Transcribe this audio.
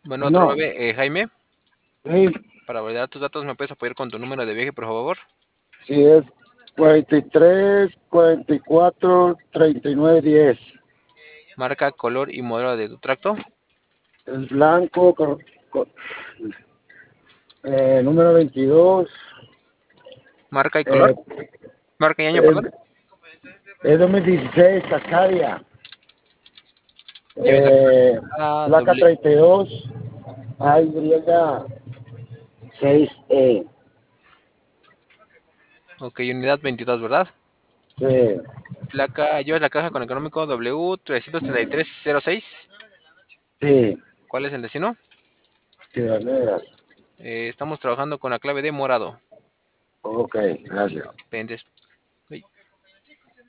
Bueno, otro Bueno, bebé, Jaime, sí, para validar tus datos, ¿me puedes apoyar con tu número de viaje, por favor? sí es 43, 44, 39, 10. Marca, color y modelo de tu tracto. Es blanco, número 22. Marca y color. Eh, Marca y año, es, perdón. es 2016, Acadia. Lleves la A, Placa doble. 32, AY6E. Ok, unidad 22, ¿verdad? Sí, Placa, llevas la caja con económico W33306. sí, ¿Cuál es el destino? Ciudad Negra. Estamos trabajando con la clave de morado. Ok, gracias. Pendientes.